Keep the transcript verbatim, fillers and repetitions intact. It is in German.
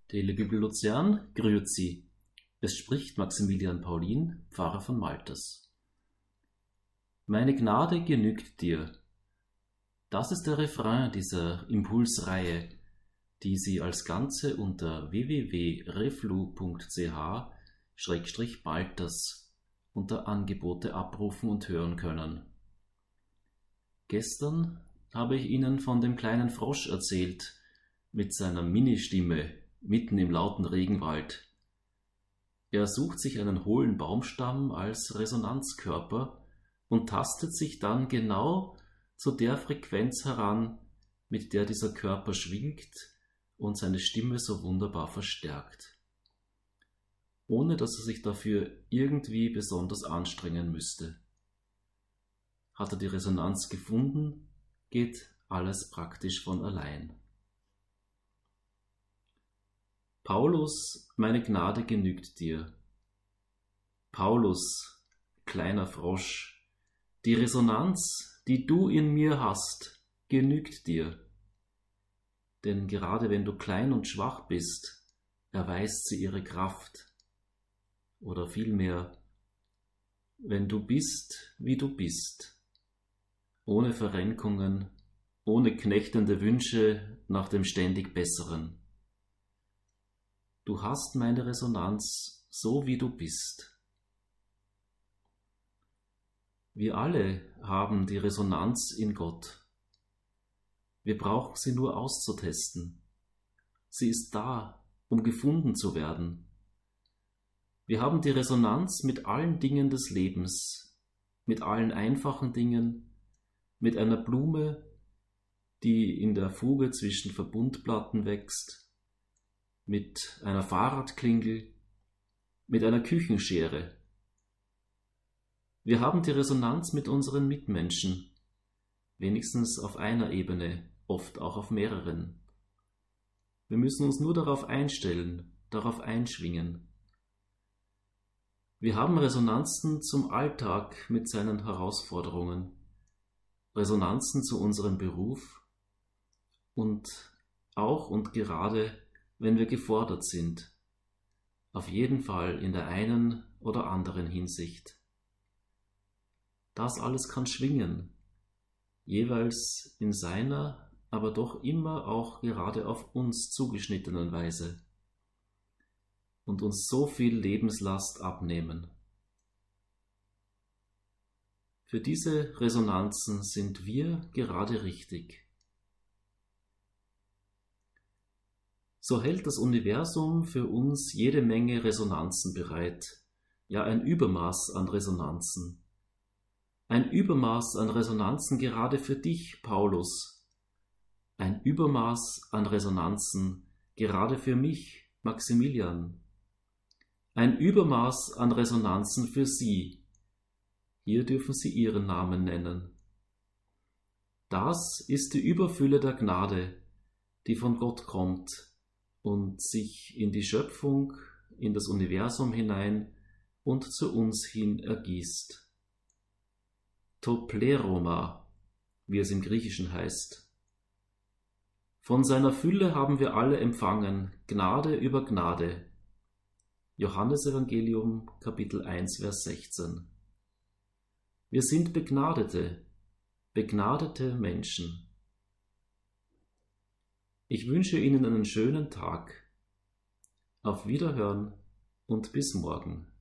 Telebibel Luzern, grüezi. Es spricht Maximilian Paulin, Pfarrer von Malters. Meine Gnade genügt dir. Das ist der Refrain dieser Impulsreihe, die Sie als Ganze unter w w w punkt reflu punkt c h schrägstrich balters unter Angebote abrufen und hören können. Gestern habe ich Ihnen von dem kleinen Frosch erzählt, mit seiner Ministimme mitten im lauten Regenwald. Er sucht sich einen hohlen Baumstamm als Resonanzkörper und tastet sich dann genau zu der Frequenz heran, mit der dieser Körper schwingt und seine Stimme so wunderbar verstärkt, ohne dass er sich dafür irgendwie besonders anstrengen müsste. Hat er die Resonanz gefunden, geht alles praktisch von allein. Paulus, meine Gnade genügt dir. Paulus, kleiner Frosch, die Resonanz, die du in mir hast, genügt dir. Denn gerade wenn du klein und schwach bist, erweist sie ihre Kraft. Oder vielmehr, wenn du bist, wie du bist, ohne Verrenkungen, ohne knechtende Wünsche nach dem ständig Besseren. Du hast meine Resonanz, so wie du bist. Wir alle haben die Resonanz in Gott. Wir brauchen sie nur auszutesten. Sie ist da, um gefunden zu werden. Wir haben die Resonanz mit allen Dingen des Lebens, mit allen einfachen Dingen, mit einer Blume, die in der Fuge zwischen Verbundplatten wächst, mit einer Fahrradklingel, mit einer Küchenschere. Wir haben die Resonanz mit unseren Mitmenschen, wenigstens auf einer Ebene, oft auch auf mehreren. Wir müssen uns nur darauf einstellen, darauf einschwingen. Wir haben Resonanzen zum Alltag mit seinen Herausforderungen, Resonanzen zu unserem Beruf und auch und gerade, wenn wir gefordert sind, auf jeden Fall in der einen oder anderen Hinsicht. Das alles kann schwingen, jeweils in seiner, aber doch immer auch gerade auf uns zugeschnittenen Weise und uns so viel Lebenslast abnehmen. Für diese Resonanzen sind wir gerade richtig. So hält das Universum für uns jede Menge Resonanzen bereit, ja ein Übermaß an Resonanzen. Ein Übermaß an Resonanzen gerade für dich, Paulus. Ein Übermaß an Resonanzen gerade für mich, Maximilian. Ein Übermaß an Resonanzen für Sie. Hier dürfen Sie Ihren Namen nennen. Das ist die Überfülle der Gnade, die von Gott kommt und sich in die Schöpfung, in das Universum hinein und zu uns hin ergießt. To pleroma, wie es im Griechischen heißt. Von seiner Fülle haben wir alle empfangen, Gnade über Gnade. Johannesevangelium, Kapitel eins, Vers sechzehn. Wir sind Begnadete, begnadete Menschen. Ich wünsche Ihnen einen schönen Tag. Auf Wiederhören und bis morgen.